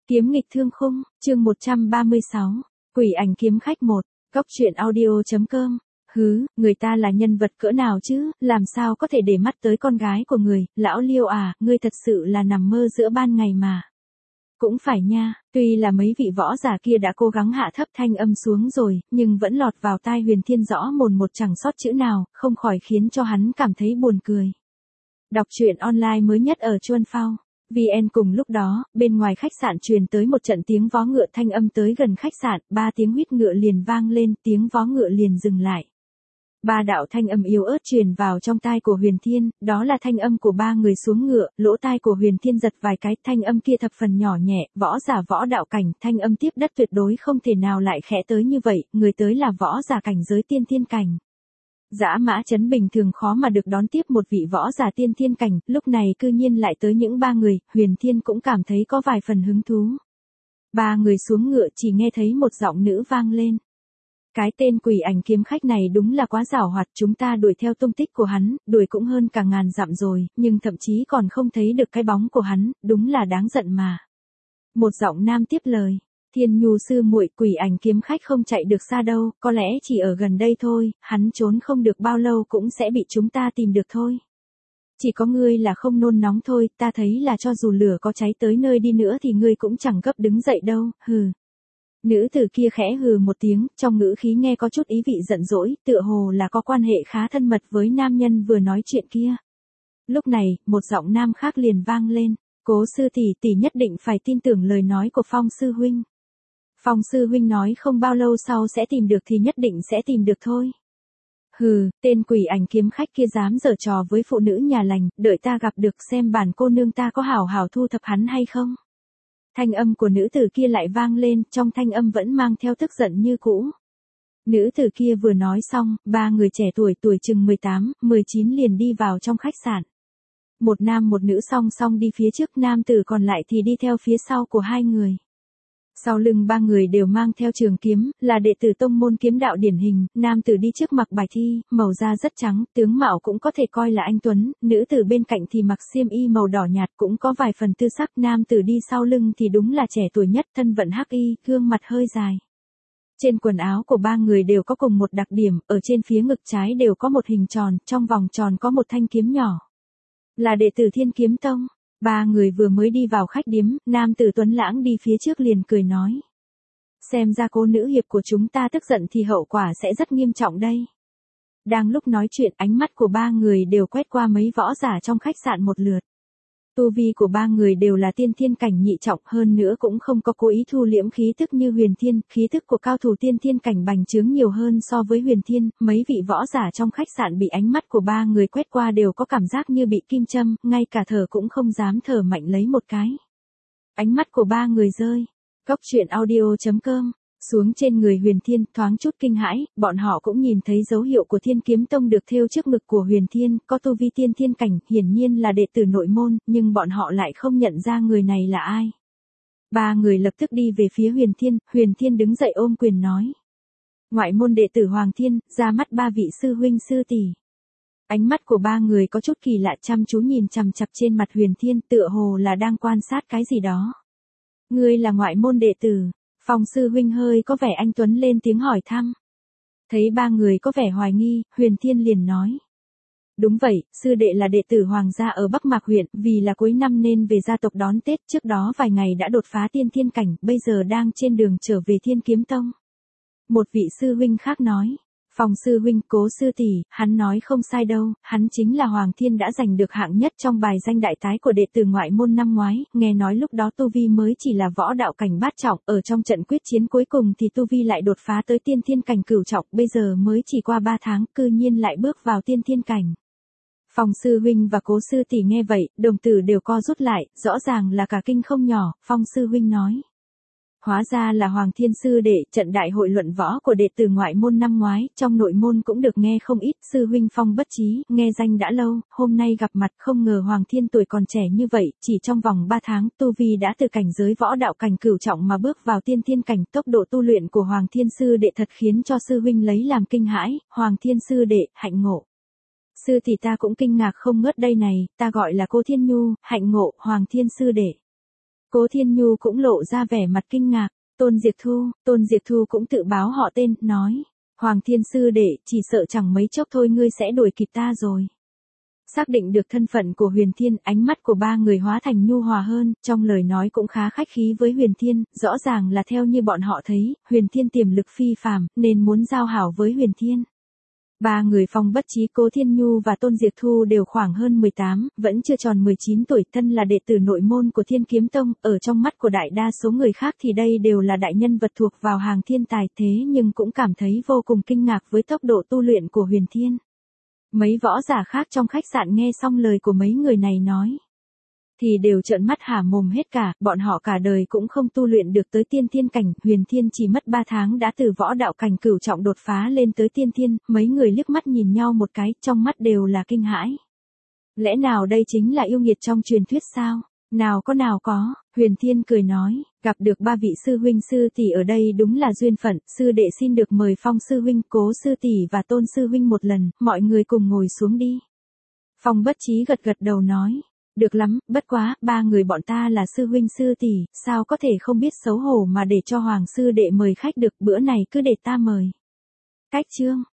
Kiếm nghịch thương khung, chương 136, Quỷ ảnh kiếm khách 1, Cóc truyện audio.com. Hứ, người ta là nhân vật cỡ nào chứ, làm sao có thể để mắt tới con gái của người, lão Liêu à, ngươi thật sự là nằm mơ giữa ban ngày mà. Cũng phải nha, tuy là mấy vị võ giả kia đã cố gắng hạ thấp thanh âm xuống rồi, nhưng vẫn lọt vào tai Huyền Thiên rõ mồn một chẳng sót chữ nào, không khỏi khiến cho hắn cảm thấy buồn cười. Đọc truyện online mới nhất ở Chuan Phao. VN cùng lúc đó, bên ngoài khách sạn truyền tới một trận tiếng vó ngựa thanh âm tới gần khách sạn, 3 tiếng huýt ngựa liền vang lên, tiếng vó ngựa liền dừng lại. 3 đạo thanh âm yếu ớt truyền vào trong tai của Huyền Thiên, đó là thanh âm của 3 người xuống ngựa, lỗ tai của Huyền Thiên giật vài cái, thanh âm kia thập phần nhỏ nhẹ, võ giả võ đạo cảnh, thanh âm tiếp đất tuyệt đối không thể nào lại khẽ tới như vậy, người tới là võ giả cảnh giới tiên thiên cảnh. Dã Mã Trấn bình thường khó mà được đón tiếp một vị võ giả tiên thiên cảnh, lúc này cư nhiên lại tới những 3 người, Huyền Thiên cũng cảm thấy có vài phần hứng thú. 3 người xuống ngựa chỉ nghe thấy một giọng nữ vang lên. Cái tên quỷ ảnh kiếm khách này đúng là quá giảo hoạt, chúng ta đuổi theo tung tích của hắn, đuổi cũng hơn cả ngàn dặm rồi, nhưng thậm chí còn không thấy được cái bóng của hắn, đúng là đáng giận mà. Một giọng nam tiếp lời. Thiên Nhu sư muội, quỷ ảnh kiếm khách không chạy được xa đâu, có lẽ chỉ ở gần đây thôi, hắn trốn không được bao lâu cũng sẽ bị chúng ta tìm được thôi. Chỉ có ngươi là không nôn nóng thôi, ta thấy là cho dù lửa có cháy tới nơi đi nữa thì ngươi cũng chẳng gấp đứng dậy đâu, hừ. Nữ tử kia khẽ hừ một tiếng, trong ngữ khí nghe có chút ý vị giận dỗi, tựa hồ là có quan hệ khá thân mật với nam nhân vừa nói chuyện kia. Lúc này, một giọng nam khác liền vang lên, Cố sư tỷ nhất định phải tin tưởng lời nói của Phong sư huynh. Phong sư huynh nói không bao lâu sau sẽ tìm được thì nhất định sẽ tìm được thôi. Hừ, tên quỷ ảnh kiếm khách kia dám giở trò với phụ nữ nhà lành, đợi ta gặp được xem bản cô nương ta có hảo hảo thu thập hắn hay không. Thanh âm của nữ tử kia lại vang lên, trong thanh âm vẫn mang theo tức giận như cũ. Nữ tử kia vừa nói xong, 3 người trẻ tuổi chừng 18, 19 liền đi vào trong khách sạn. Một nam một nữ song song đi phía trước, nam tử còn lại thì đi theo phía sau của 2 người. Sau lưng 3 người đều mang theo trường kiếm, là đệ tử tông môn kiếm đạo điển hình, nam tử đi trước mặc bài thi, màu da rất trắng, tướng mạo cũng có thể coi là anh tuấn, nữ tử bên cạnh thì mặc xiêm y màu đỏ nhạt cũng có vài phần tư sắc, nam tử đi sau lưng thì đúng là trẻ tuổi nhất, thân vận hắc y, gương mặt hơi dài. Trên quần áo của 3 người đều có cùng một đặc điểm, ở trên phía ngực trái đều có một hình tròn, trong vòng tròn có một thanh kiếm nhỏ. Là đệ tử Thiên Kiếm Tông. 3 người vừa mới đi vào khách điếm, nam tử tuấn lãng đi phía trước liền cười nói. Xem ra cô nữ hiệp của chúng ta tức giận thì hậu quả sẽ rất nghiêm trọng đây. Đang lúc nói chuyện, ánh mắt của 3 người đều quét qua mấy võ giả trong khách sạn một lượt. Tu vi của 3 người đều là tiên thiên cảnh nhị trọng, hơn nữa cũng không có cố ý thu liễm khí tức như Huyền Thiên, khí tức của cao thủ tiên thiên cảnh bành trướng nhiều hơn so với Huyền Thiên, mấy vị võ giả trong khách sạn bị ánh mắt của 3 người quét qua đều có cảm giác như bị kim châm, ngay cả thở cũng không dám thở mạnh lấy một cái. Ánh mắt của 3 người rơi. Cóc truyện audio.com. Xuống trên người Huyền Thiên, thoáng chút kinh hãi, bọn họ cũng nhìn thấy dấu hiệu của Thiên Kiếm Tông được thêu trước ngực của Huyền Thiên, có tu vi tiên thiên cảnh, hiển nhiên là đệ tử nội môn, nhưng bọn họ lại không nhận ra người này là ai. 3 người lập tức đi về phía Huyền Thiên đứng dậy ôm quyền nói. Ngoại môn đệ tử Hoàng Thiên, ra mắt 3 vị sư huynh sư tỷ. Ánh mắt của 3 người có chút kỳ lạ, chăm chú nhìn chằm chằm trên mặt Huyền Thiên, tựa hồ là đang quan sát cái gì đó. Ngươi là ngoại môn đệ tử? Phong sư huynh hơi có vẻ anh tuấn lên tiếng hỏi thăm. Thấy 3 người có vẻ hoài nghi, Huyền Thiên liền nói. Đúng vậy, sư đệ là đệ tử hoàng gia ở Bắc Mạc huyện, vì là cuối năm nên về gia tộc đón Tết, trước đó vài ngày đã đột phá tiên thiên cảnh, bây giờ đang trên đường trở về Thiên Kiếm Tông. Một vị sư huynh khác nói. Phong sư huynh, Cố sư tỷ, hắn nói không sai đâu, hắn chính là Hoàng Thiên đã giành được hạng nhất trong bài danh đại tái của đệ tử ngoại môn năm ngoái, nghe nói lúc đó tu vi mới chỉ là võ đạo cảnh bát trọng, ở trong trận quyết chiến cuối cùng thì tu vi lại đột phá tới tiên thiên cảnh cửu trọng, bây giờ mới chỉ qua 3 tháng, cư nhiên lại bước vào tiên thiên cảnh. Phong sư huynh và Cố sư tỷ nghe vậy, đồng tử đều co rút lại, rõ ràng là cả kinh không nhỏ, Phong sư huynh nói. Hóa ra là Hoàng Thiên sư đệ, trận đại hội luận võ của đệ tử ngoại môn năm ngoái, trong nội môn cũng được nghe không ít, sư huynh Phong bất trí, nghe danh đã lâu, hôm nay gặp mặt không ngờ Hoàng Thiên tuổi còn trẻ như vậy, chỉ trong vòng 3 tháng, tu vi đã từ cảnh giới võ đạo cảnh cửu trọng mà bước vào tiên thiên cảnh, tốc độ tu luyện của Hoàng Thiên sư đệ thật khiến cho sư huynh lấy làm kinh hãi, Hoàng Thiên sư đệ, hạnh ngộ. Sư thì ta cũng kinh ngạc không ngớt đây này, ta gọi là cô Thiên Nhu, hạnh ngộ, Hoàng Thiên sư đệ. Cố Thiên Nhu cũng lộ ra vẻ mặt kinh ngạc. Tôn Diệp Thu cũng tự báo họ tên, nói. Hoàng Thiên Sư đệ, chỉ sợ chẳng mấy chốc thôi ngươi sẽ đuổi kịp ta rồi. Xác định được thân phận của Huyền Thiên, ánh mắt của ba người hóa thành nhu hòa hơn, trong lời nói cũng khá khách khí với Huyền Thiên, rõ ràng là theo như bọn họ thấy, Huyền Thiên tiềm lực phi phàm, nên muốn giao hảo với Huyền Thiên. Ba người Phong Bất Chí, Cố Thiên Nhu và Tôn Diệp Thu đều khoảng hơn 18, vẫn chưa tròn 19 tuổi, thân là đệ tử nội môn của Thiên Kiếm Tông, ở trong mắt của đại đa số người khác thì đây đều là đại nhân vật thuộc vào hàng thiên tài, thế nhưng cũng cảm thấy vô cùng kinh ngạc với tốc độ tu luyện của Huyền Thiên. Mấy võ giả khác trong khách sạn nghe xong lời của mấy người này nói, thì đều trợn mắt há mồm hết cả, bọn họ cả đời cũng không tu luyện được tới tiên thiên cảnh, Huyền Thiên chỉ mất 3 tháng đã từ võ đạo cảnh cửu trọng đột phá lên tới tiên thiên, mấy người liếc mắt nhìn nhau một cái, trong mắt đều là kinh hãi. Lẽ nào đây chính là yêu nghiệt trong truyền thuyết sao? Nào có, Huyền Thiên cười nói, gặp được ba vị sư huynh sư tỷ ở đây đúng là duyên phận, sư đệ xin được mời Phong sư huynh, Cố sư tỷ và Tôn sư huynh một lần, mọi người cùng ngồi xuống đi. Phong Bất Chí gật đầu nói. Được lắm, bất quá, ba người bọn ta là sư huynh sư tỷ, sao có thể không biết xấu hổ mà để cho Hoàng sư đệ mời khách được, bữa này cứ để ta mời. Cách chương.